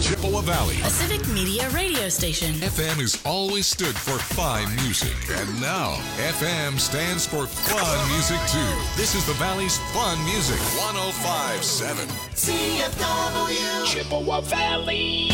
Chippewa Valley. A Civic Media radio station. FM has always stood for fine music. And now, FM stands for fun music too. This is the Valley's fun music. 105.7 CFW. Chippewa Valley.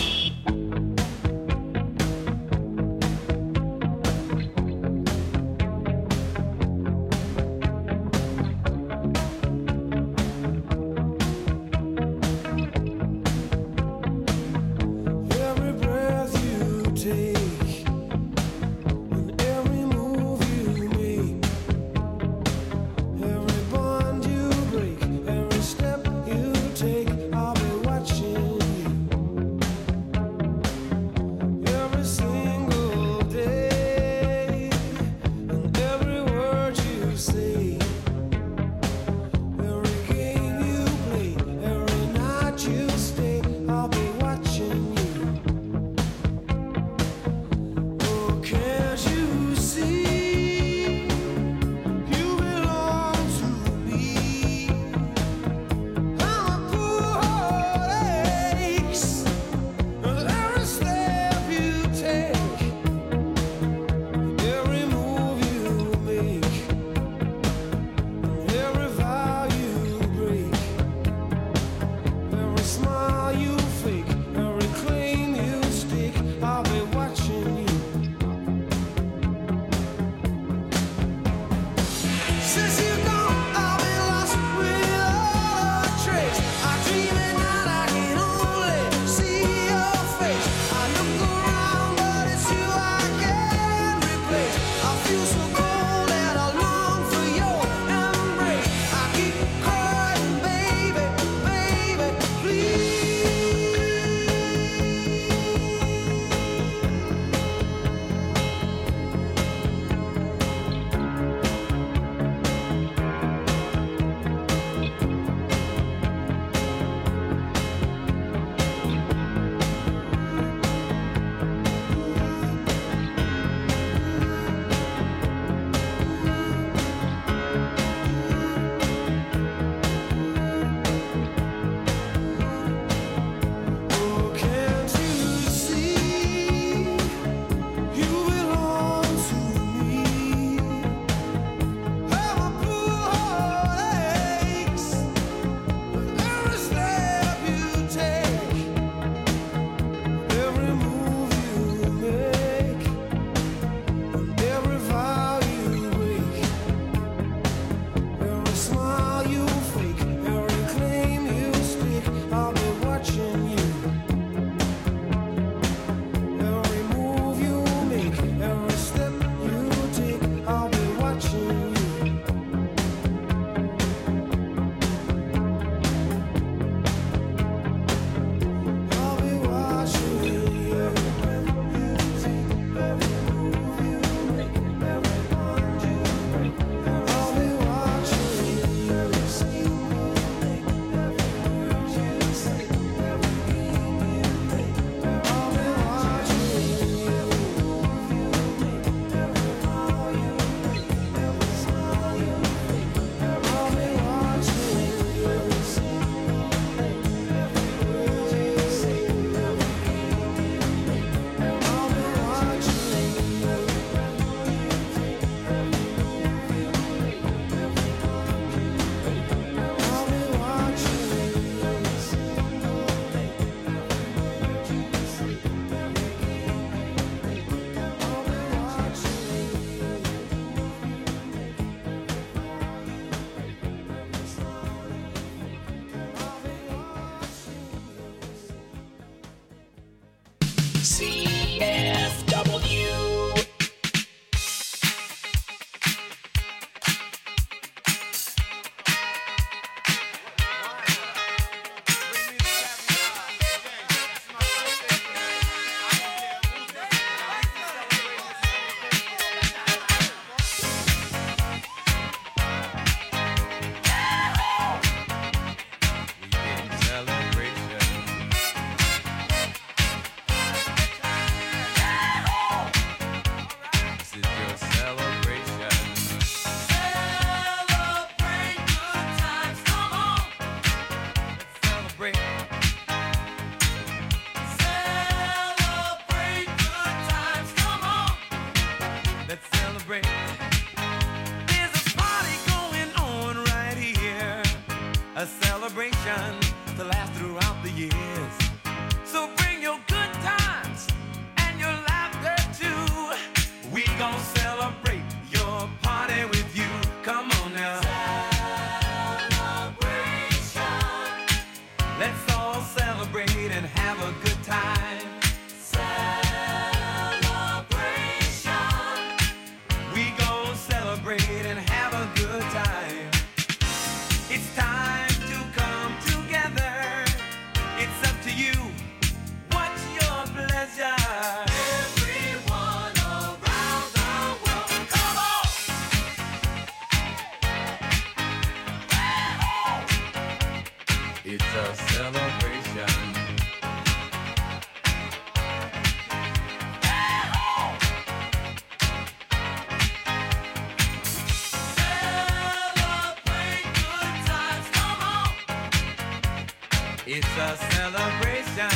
a celebration.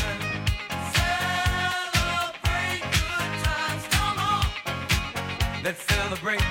Celebrate good times, come on. Let's celebrate.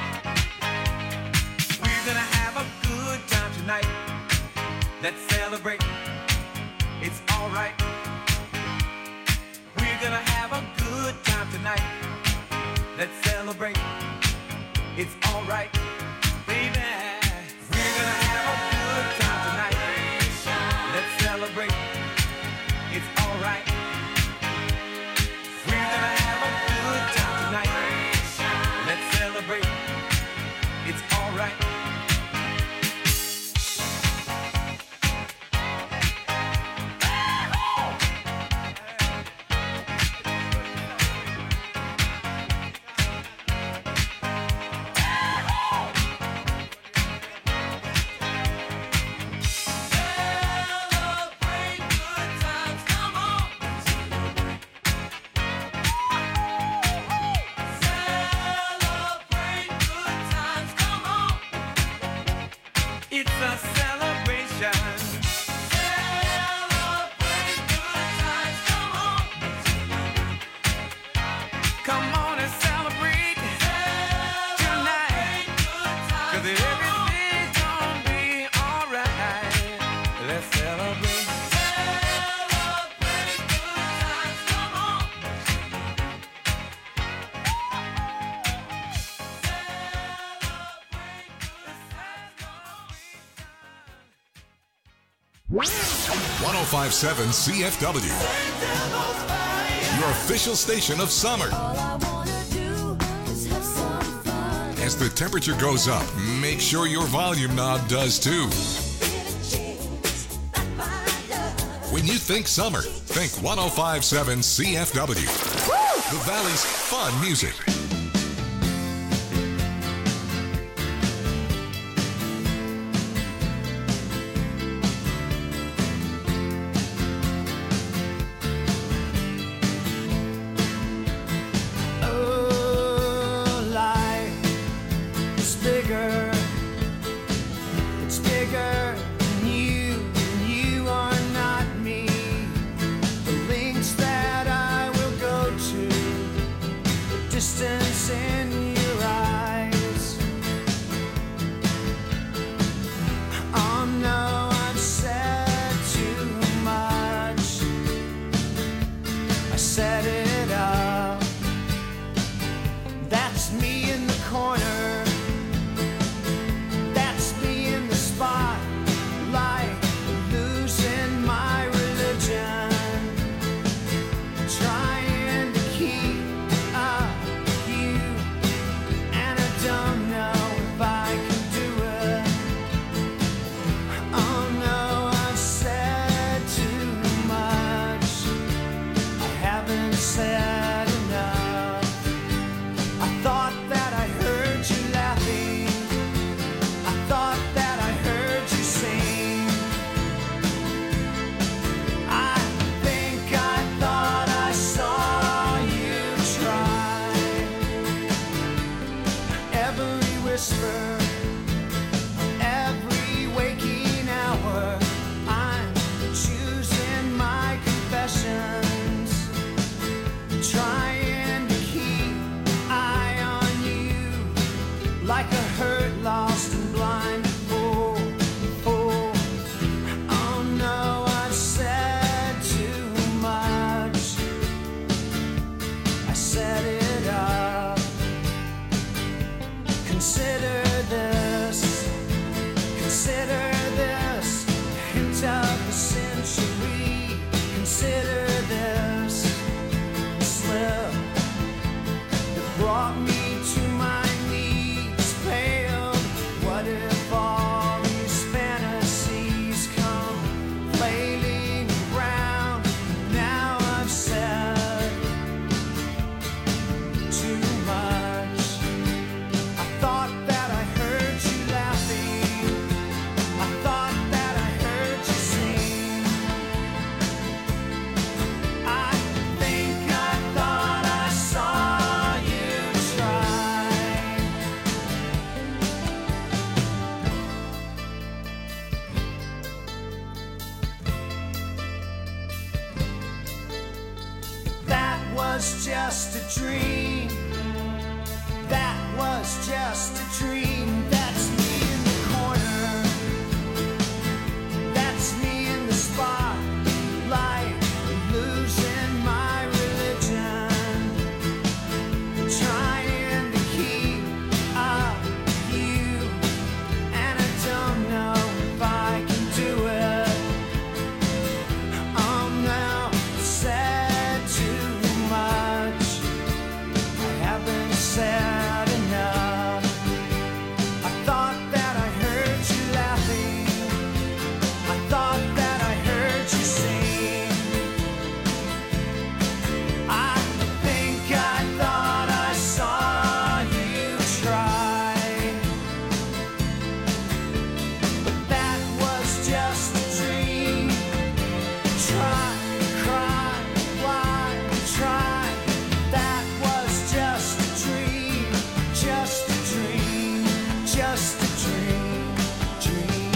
We're gonna have a good time tonight. Let's celebrate. It's alright. We're gonna have a good time tonight. Let's celebrate. It's alright. Baby, we're gonna have a good time tonight. Let's celebrate. It's alright. We're gonna have a good time tonight. Let's celebrate. It's alright. It's a celebration. Celebrate good times, come on. Come on and celebrate tonight. 'Cause everything's gonna be alright. Let's celebrate. Celebrate good times, come on. 1057 CFW, your official station of summer. As the temperature goes up, make sure your volume knob does too. When you think summer, think 1057 CFW, the Valley's fun music. Distance in your eyes. Oh no, I've said too much. I set it up. That's me in the corner. That's me in the spotlight, losing my religion, trying to keep up. Don't know if I can do it. Oh no, I've said too much. I haven't was just a dream. That was just a dream. That's me in the corner. That's me in the spotlight, losing my religion, trying to keep up with you, and I don't know if I can do it. I'm now said too much. I haven't said enough. I thought that I heard you laughing. I thought that I heard you sing. I think I thought I saw you try. But that was just a dream. Try, cry, why, try. That was just a dream. Just a dream. Just a dream. Dream.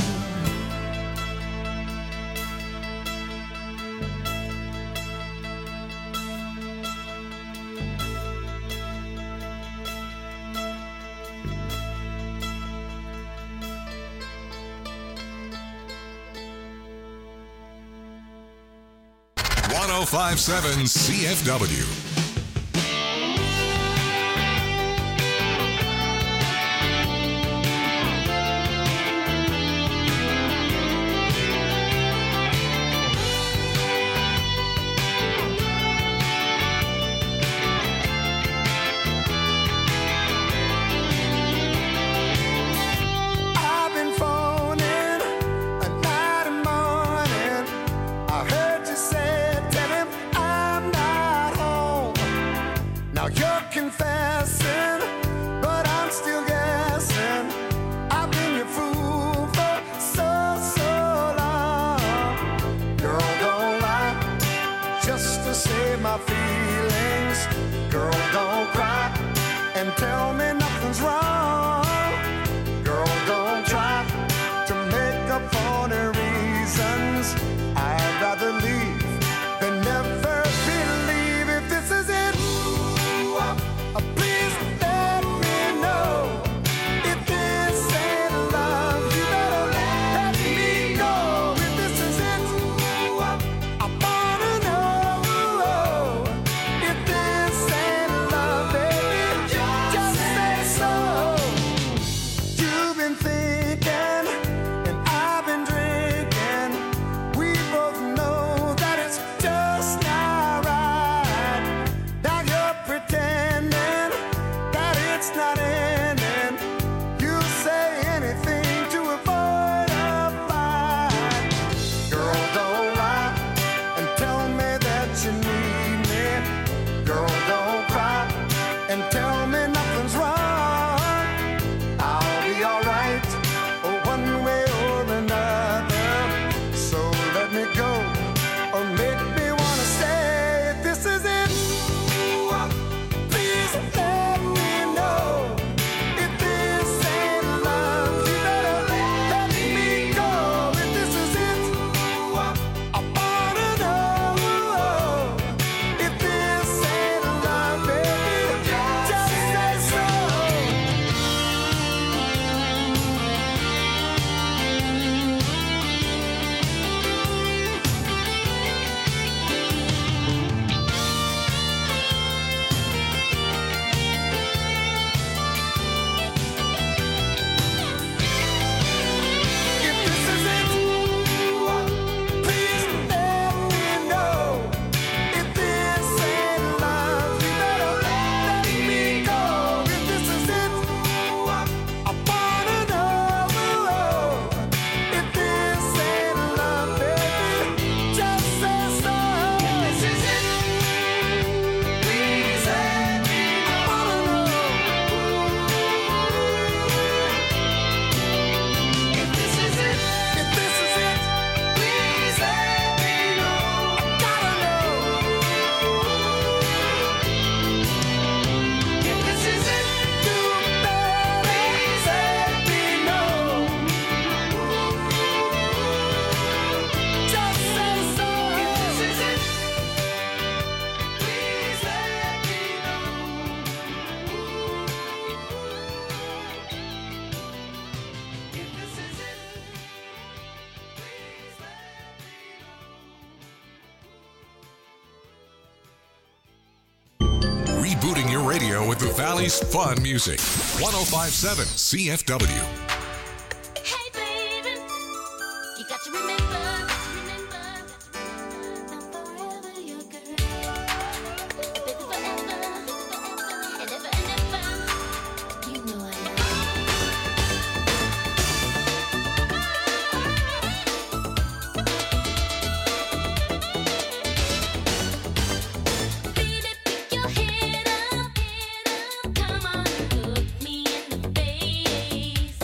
.1057 CFW. I've been phoning a night and morning. I heard you say, tell him I'm not home. Now you're confessing, but I'm still guessing. I've been your fool for so long. Girl, don't lie just to save my feelings. Girl, don't cry and tell me nothing's wrong. Girl, don't try to make up for the reasons. I'd rather leave than never believe. If this is it, please let me know. If this ain't love, you better let me go. If this is it, I wanna know. If this ain't love, baby, just say so. rebooting your radio with the Valley's fun music. 1057 CFW. Hey baby, you got to remember, I'm forever your girl. Baby, forever, and ever, you know I love Baby, pick your head up, come on, look me in the face.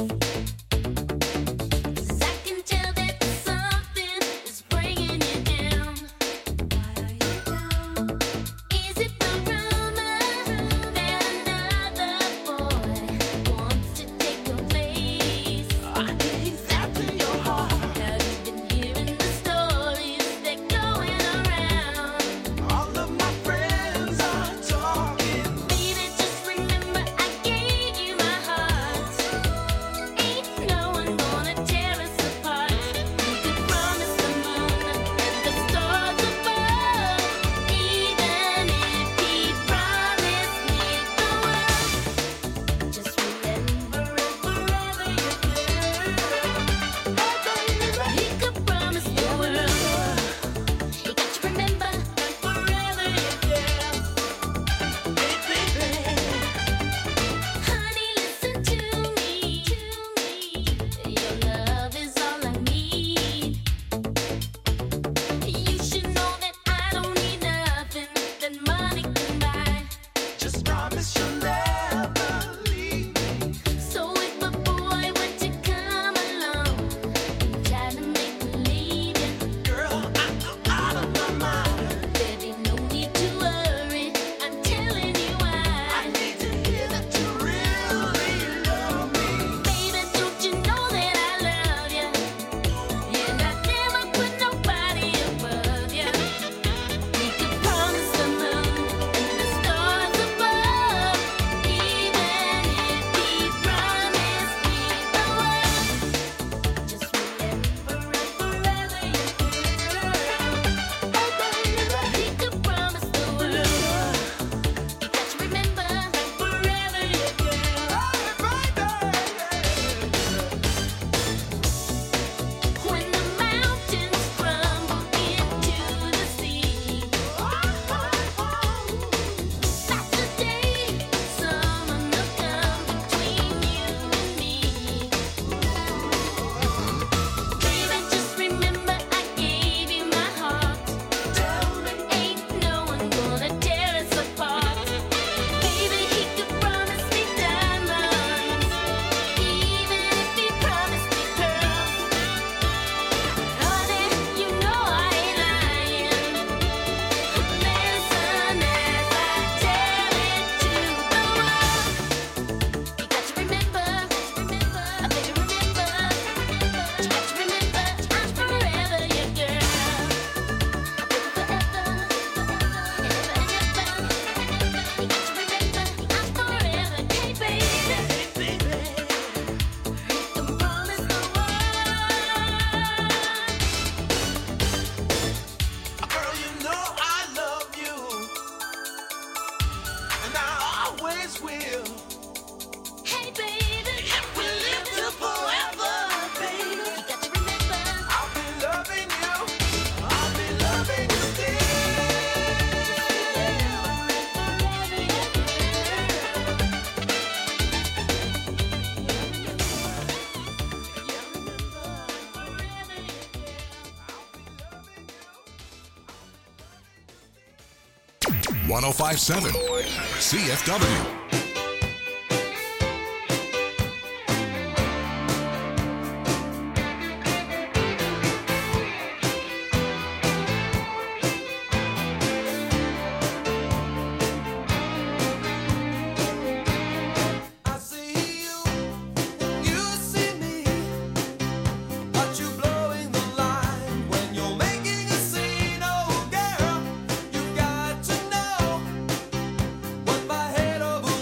'Cause I can tell that something is bringing you down. Why are you down? Is it the rumor that another boy wants to take your place? I think that's in your heart. Have you been hearing the stories that going around? All of my friends are talking. Baby, just remember I gave you my heart. Ain't no one gonna tear us apart. You could promise the moon and the stars above, even if he promised me the world. Just remember it forever, your girl. He could promise the world. You got to remember forever, your girl. Honey, listen to me. Your love is all I need. You should know that I don't need nothing that money can buy. Just promise you'll never leave me. So if a boy were to come along and try to make me leave you, Girl, I'm out of my mind. there'd be no need to worry. I'm telling you I why. need to hear that you really love me. Baby, don't you know that I love you? And I never put nobody above you. We could promise the moon and the stars above, even if he promised me the world. Just remember it forever, your girl. He could promise the world. You got to remember forever, your girl. When the mountains crumble into the sea, that's the day someone will come between you and me. Baby, just remember I gave you my heart. Ain't no one gonna tear us apart. Baby, he could promise me diamonds, even if he promised me pearls. Honey, you know I ain't lying. Listen as I tell it to the world. You got to remember, baby, remember. You got to remember, I'm forever your girl. Forever, and ever. You got to remember, I'm forever. Hey, baby, you can promise the world. Girl, you know I love you, and I always will. Hey, baby, We live to forever, baby. you got to remember. I'll be loving you. I'll be loving you still. Forever. 1057 CFW. I see you, you see me. But you blowing the line when you're making a scene. Oh, girl, you got to know what my head over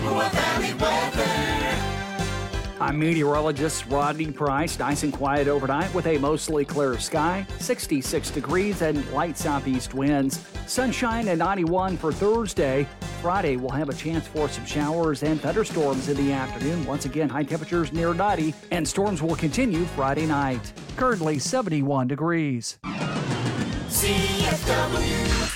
Chippewa Valley weather. I'm meteorologist Rodney Price. Nice and quiet overnight with a mostly clear sky, 66 degrees and light southeast winds. Sunshine at 91 for Thursday. Friday, we'll have a chance for some showers and thunderstorms in the afternoon. Once again, high temperatures near 90, and storms will continue Friday night. Currently 71 degrees. CFW.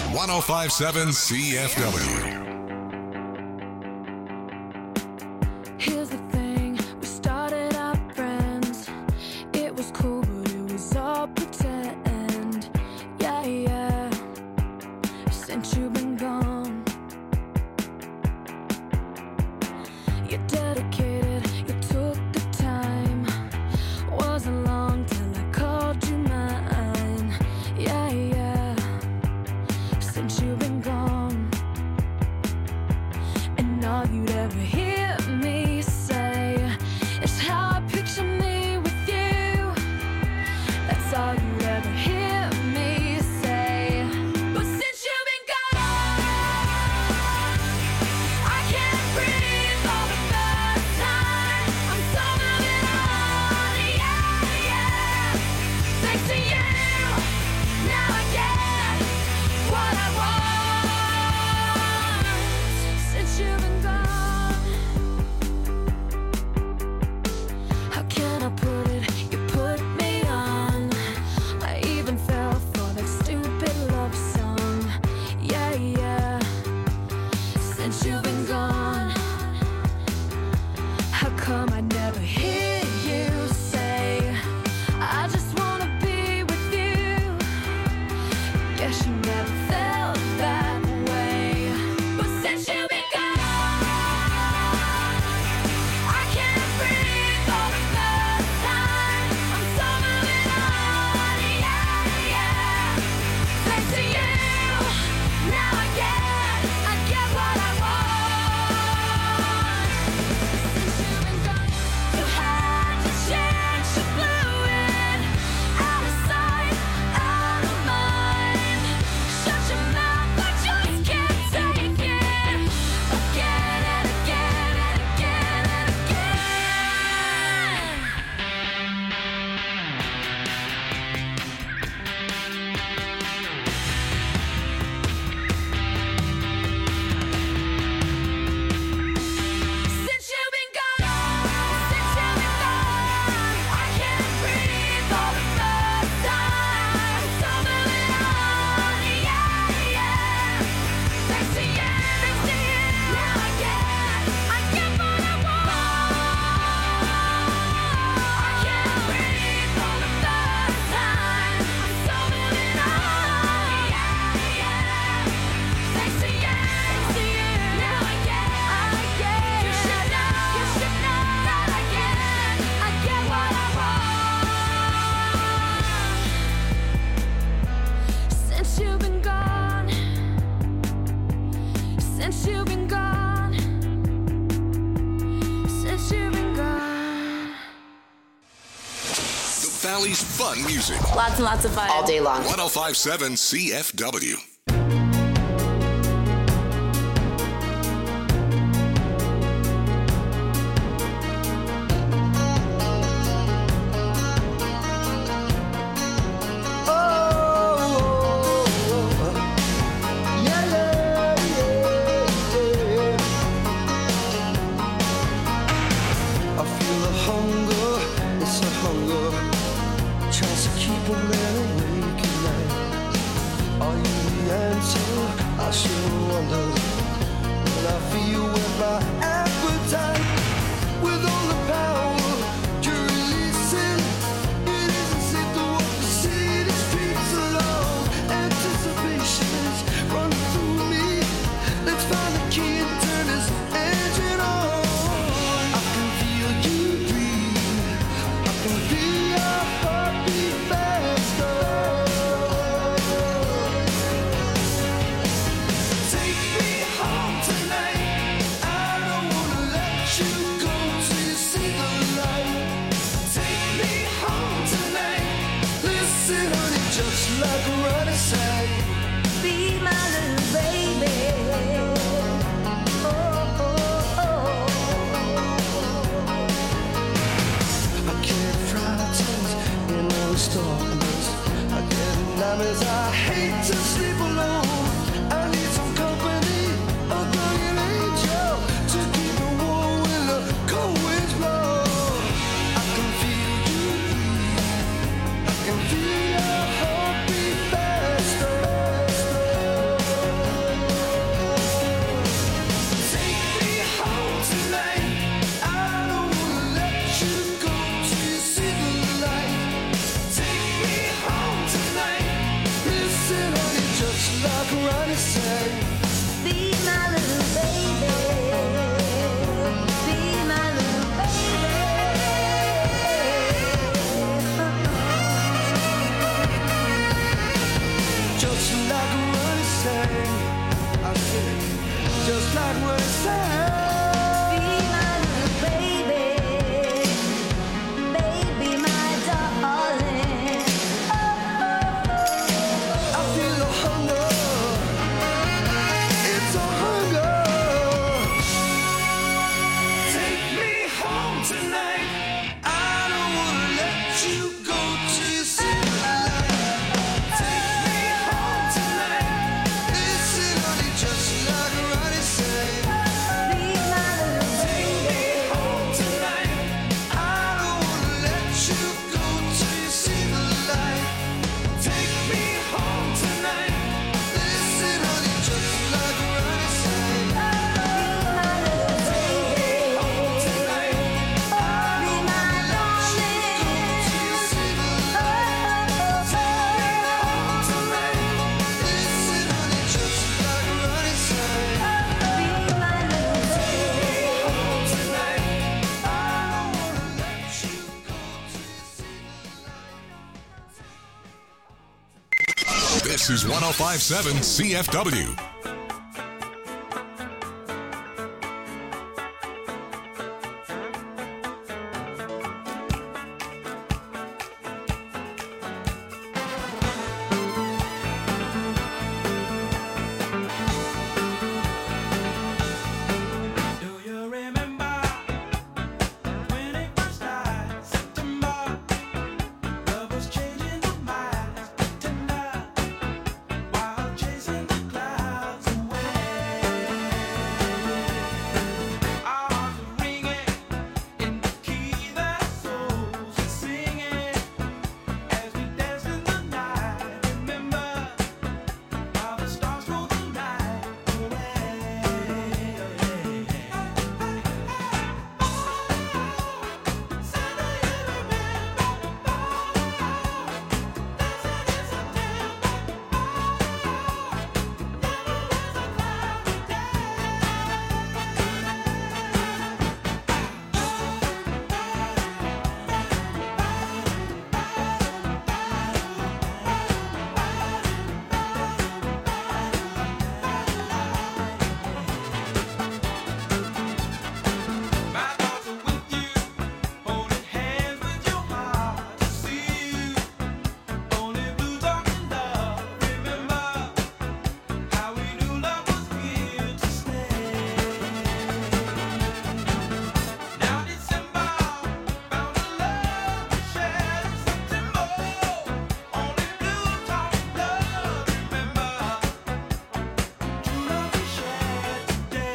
.1057 CFW. You're dedicated, you took the time. Wasn't long till I called you mine. Yeah, yeah. Since you've been gone, and all you'd ever hear me say is how I picture me with you. That's all you'd ever hear me say. But since you've been gone, I can't breathe for the first time. I'm so moving on, yeah, yeah. Thanks to you, now I get what I want. Since you've been gone, how can I put it? You put me on. I even fell for that stupid love song. Yeah, yeah. Since you've been gone, how come I never hear you say, I just wanna be with you? Guess you never felt that way. But since you've been gone, I can't breathe for the first time. I'm so moving on, yeah, yeah. Thanks to you, now I get what I want. Since you've been gone, you had your chance, you blew it. Out of sight, out of mind. Shut your mouth, I just can't take it. Again and again and again and again. Since you've been gone, I can't breathe for the first time. So moving on, yeah, yeah. Thanks to you, now I get what I want. I can't breathe for the first time. So moving on, yeah, yeah. Thanks to you, now I get. You should know that I get what I want. Since you've been gone, since you've been gone, since you've been gone. The Valley's fun music. Lots and lots of fun. All day long. 1057 CFW. I feel a hunger, it's a hunger, tries to keep a man awake at night. Are you the what it sounds. Be my little baby, baby, my darling. I feel a hunger. It's a hunger. Take me home tonight. I don't wanna let you go till you see the light. Take me home tonight. Listen, honey, just like Ronnie said. Be my little Take me baby. home tonight. I don't wanna let you go till you see the light. Take me home tonight. Listen, honey, just like Ronnie said. Be my little baby. Home tonight. Be my Till you see the light. Home tonight. Listen, honey, just like Ronnie said. Be my little baby. Home tonight. I don't wanna let you go till you see the light. This is 1057 CFW. Do you remember when it first started? September, love was changing the minds, tender, while chasing the clouds away. Our hearts were ringing in the key that souls were singing as we danced in the night. Remember how the stars rolled the night away. My thoughts are with you, holding hands with your heart to see you. Only blue dark and love. Remember how we knew love was here to stay. Now December found a love to share in September. Only blue dark and love. Remember true love we shared today.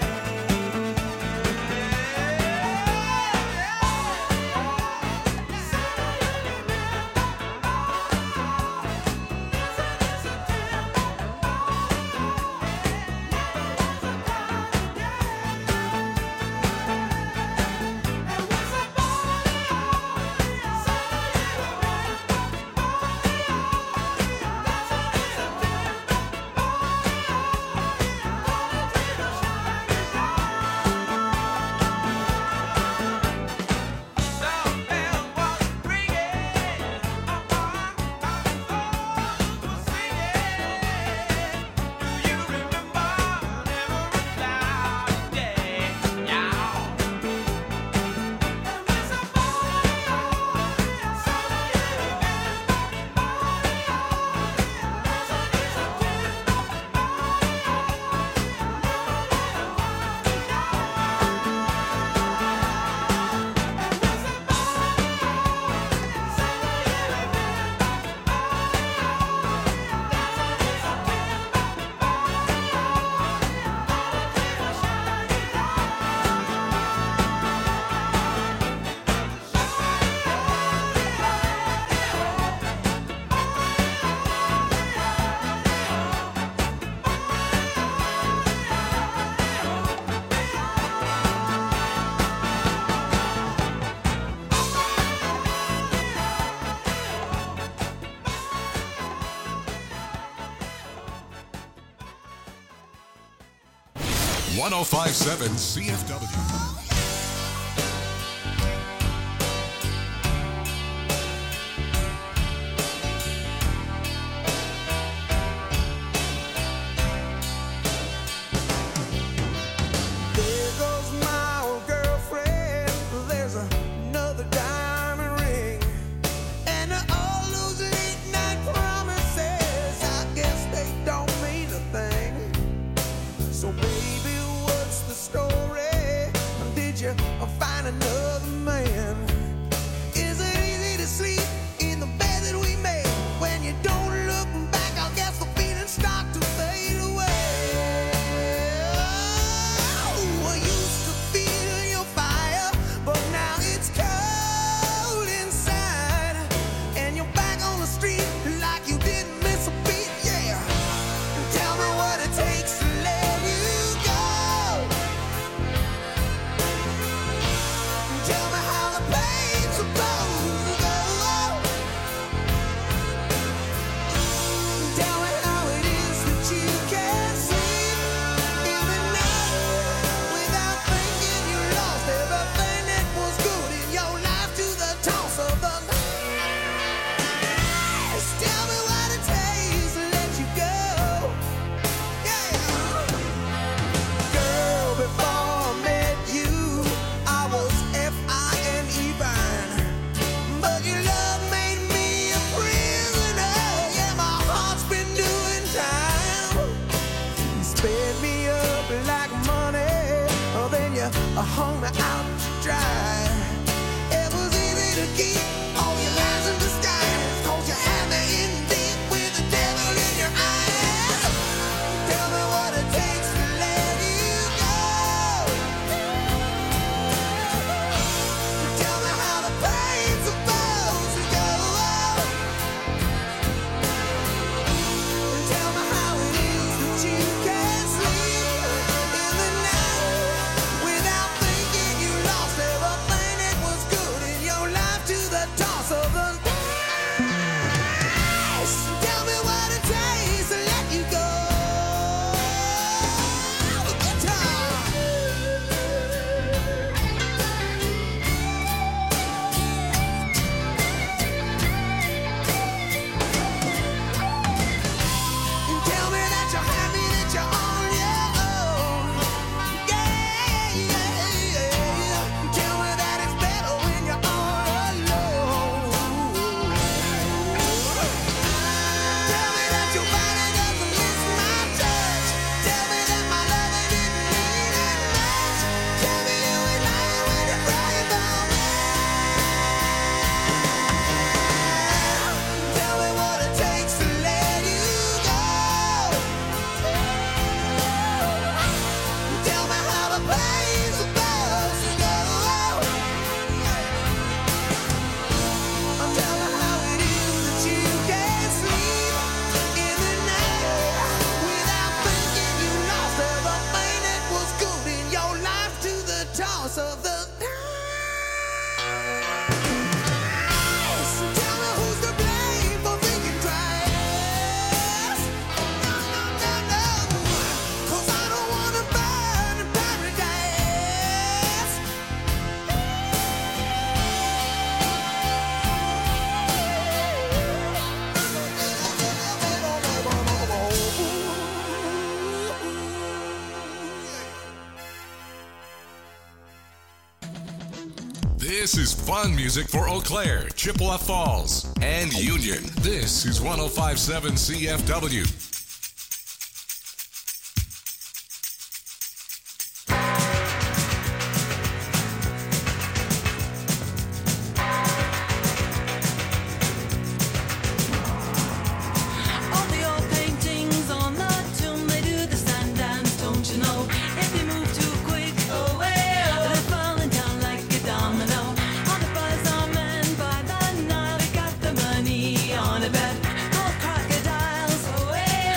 One 1057 CFW. you find another man? Is it easy to sleep in the bed that we made? When you don't look back, I guess the feelings start to fade away. Oh, I used to feel your fire, but now it's cold inside. And you're back on the street like you didn't miss a beat, yeah. Tell me what it takes to let you go. Tell me how the pain's supposed to go. Tell me how it is that you can't sleep in the night without thinking you lost everything that was good in your life to the toss of the night. Tell me what it takes to let you go. Yeah. Girl, before I met you, I was F-I-N-E burn. But your love made me a prisoner. Yeah, my heart's been doing time. You sped me up like money, then you hung me out to dry. It was easy to keep all your lies in disguise, 'cause you had me in deep with the devil in your eyes. Tell me what it takes to let you go. Tell me how the pain's supposed to go. Tell me how it is that you can't sleep in the night without thinking you lost everything that was good in your life to the toss of the dice. Tell me what it takes to let you go. The guitar. Tell me that you're happy, that you're on your own. Yeah, yeah, yeah. Tell me that it's better when you're all alone. Tell me that your body doesn't miss my touch. Tell me that my love didn't mean that much. Tell me you ain't lying when you're crying about me. Tell me what it takes to let you go. Tell me how the pain's supposed to go. Tell me how it is that you can't sleep in the night without thinking you lost everything that was good in your life to the toss of the dice. Tell me who's to blame for thinking twice. No, no, no, no, 'cause I don't wanna burn in paradise. This is fun music for Eau Claire, Chippewa Falls, and Union. This is 1057 CFW. All the old paintings on the tomb, they do the stand dance, don't you know? If you move too quick, they're falling down like a domino. All the buzz on men by the Nile, they got the money on a bet. Gold crocodiles,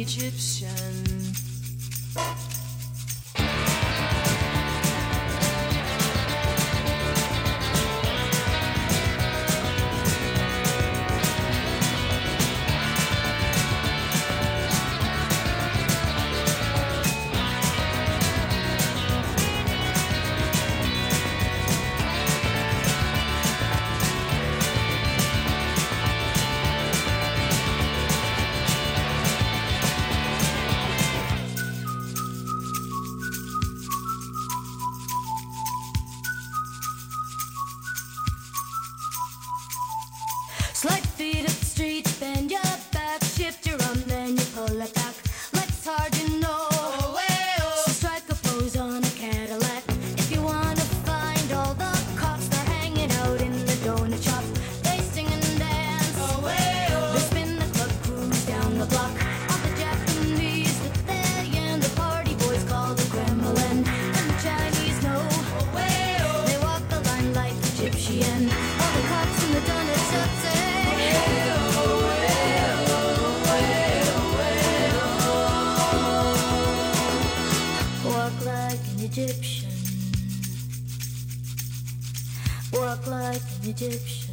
Egyptian. Slight feet up the street, bend your back, shift your arm, then you pull it back. Legs hard, you know. So strike a pose on a Cadillac. If you wanna find all the cops, they're hanging out in the donut shop. They sing and dance. They spin the club, cruise down the block. All the Japanese with their yen, the party boys call the Kremlin. And the Chinese know. They walk the line like Egyptian. All the cops in the donut shop say. Walk like an Egyptian. Walk like an Egyptian.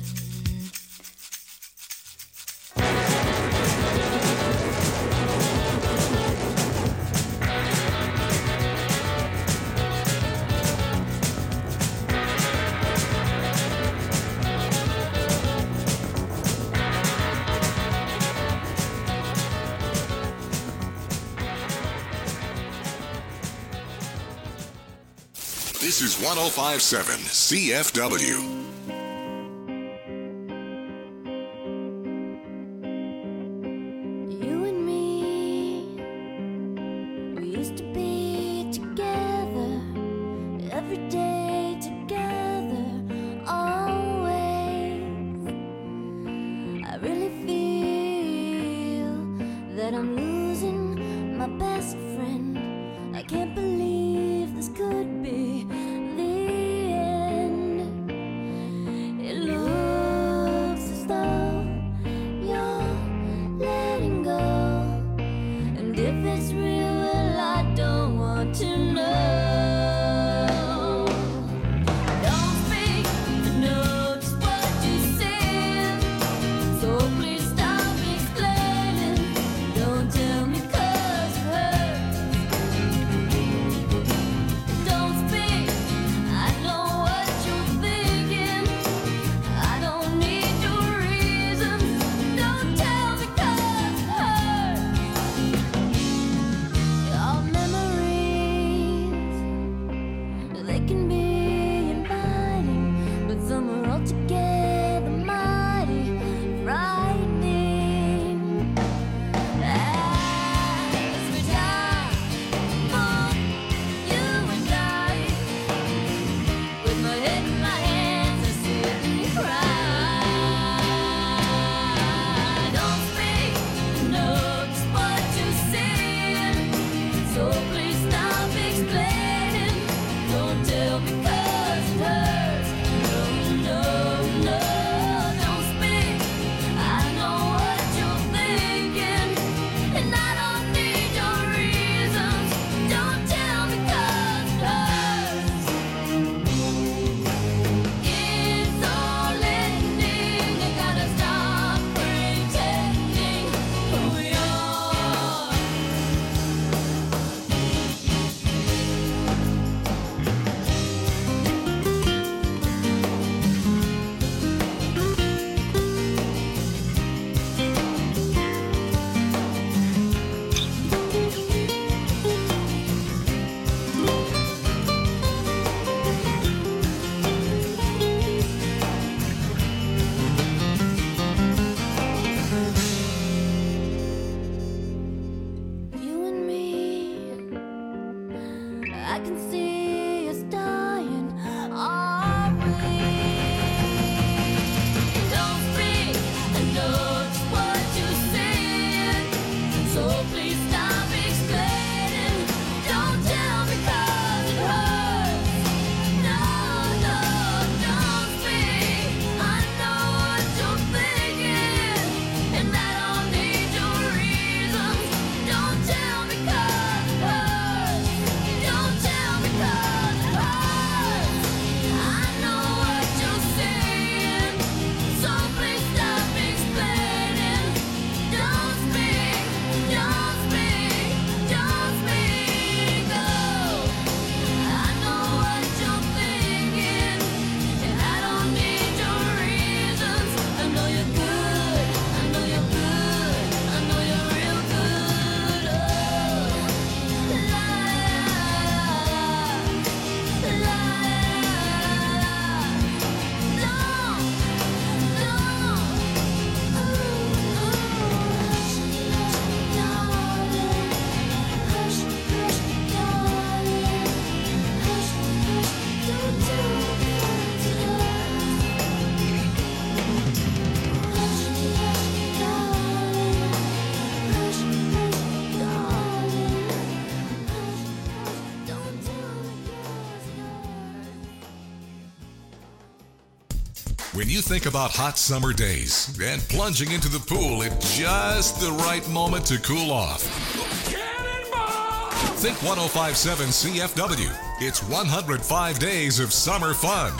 This is 1057 CFW. You and me, we used to be together, every day together, always. I really feel that I'm losing my best friend. I can't believe this could be the end. It looks as though you're letting go, and if it's real, well, I don't want to know. Don't speak, I know just what you said, so please stop explaining. Don't tell me 'cause it hurts. Don't speak, When you think about hot summer days and plunging into the pool at just the right moment to cool off, think 105.7 CFW. It's 105 days of summer fun.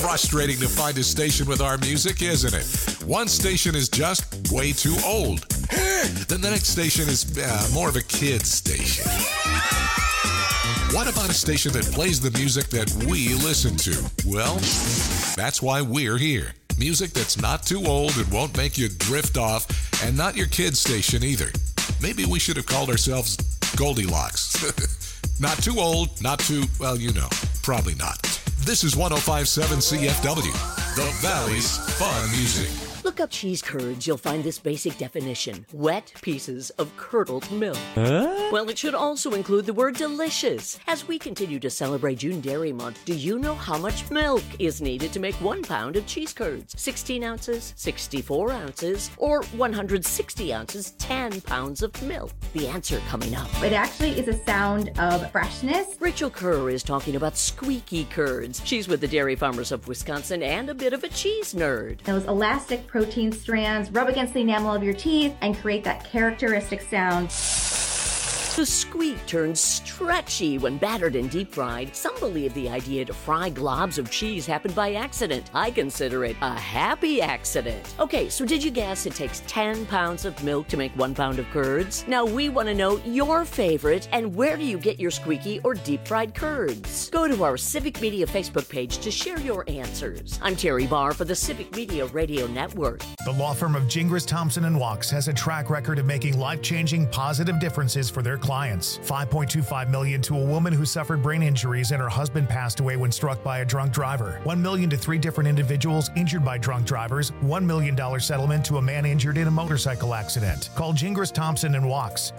frustrating to find a station with our music, isn't it? One station is just way too old. Then the next station is more of a kid's station. What about a station that plays the music that we listen to? Well, that's why we're here. Music that's not too old and won't make you drift off, and not your kid's station either. Maybe we should have called ourselves Goldilocks. Not too old, not too, well, you know, probably not. This is 105.7 CFW, the Valley's Fun Music. Look up cheese curds, you'll find this basic definition. Wet pieces of curdled milk. Well, it should also include the word delicious. As we continue to celebrate June Dairy Month, do you know how much milk is needed to make 1 pound of cheese curds? 16 ounces, 64 ounces, or 160 ounces, 10 pounds of milk? The answer coming up. It actually is a sound of freshness. Rachel Kerr is talking about squeaky curds. She's with the Dairy Farmers of Wisconsin and a bit of a cheese nerd. Those elastic protein strands rub against the enamel of your teeth and create that characteristic sound. The squeak turns stretchy when battered and deep fried. Some believe the idea to fry globs of cheese happened by accident. I consider it a happy accident. Okay, so did you guess it takes 10 pounds of milk to make 1 pound of curds? Now we want to know your favorite and where do you get your squeaky or deep fried curds? Go to our Civic Media Facebook page to share your answers. I'm Terry Barr for the Civic Media Radio Network. The law firm of Gingras, Thompson & Walks has a track record of making life-changing positive differences for their clients. $5.25 million to a woman who suffered brain injuries and her husband passed away when struck by a drunk driver. $1 million to 3 different individuals injured by drunk drivers. $1 million settlement to a man injured in a motorcycle accident. Call Gingras, Thompson & Walks,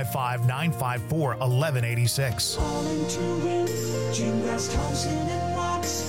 855-954-1186. Calling to win, Gingras, Thompson & Walks,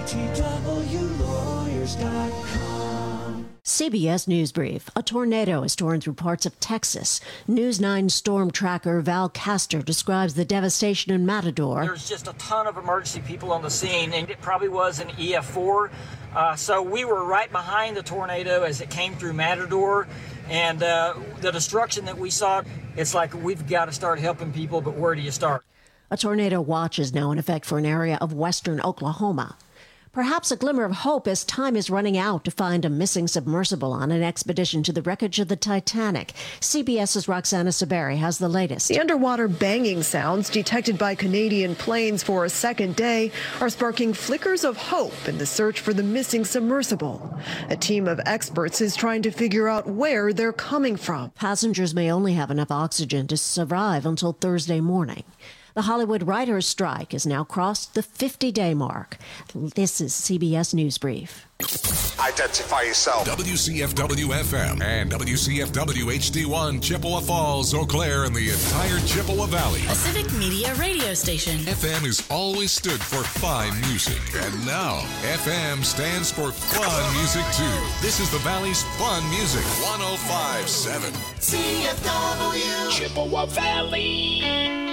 GTWlawyers.com. CBS News Brief. A tornado is torn through parts of Texas. News 9 storm tracker Val Castor describes the devastation in Matador. There's just a ton of emergency people on the scene, and it probably was an EF4. So we were right behind the tornado as it came through Matador. And the destruction that we saw, it's like we've got to start helping people, but where do you start? A tornado watch is now in effect for an area of western Oklahoma. Perhaps a glimmer of hope as time is running out to find a missing submersible on an expedition to the wreckage of the Titanic. CBS's Roxana Saberi has the latest. The underwater banging sounds detected by Canadian planes for a second day are sparking flickers of hope in the search for the missing submersible. A team of experts is trying to figure out where they're coming from. Passengers may only have enough oxygen to survive until Thursday morning. The Hollywood writers' strike has now crossed the 50-day mark. This is CBS News Brief. Identify yourself. WCFW-FM and WCFW-HD1, Chippewa Falls, Eau Claire, and the entire Chippewa Valley. A Civic Media radio station. FM has always stood for fine music. And now, FM stands for fun music, too. This is the Valley's Fun Music, 105.7. CFW, Chippewa Valley.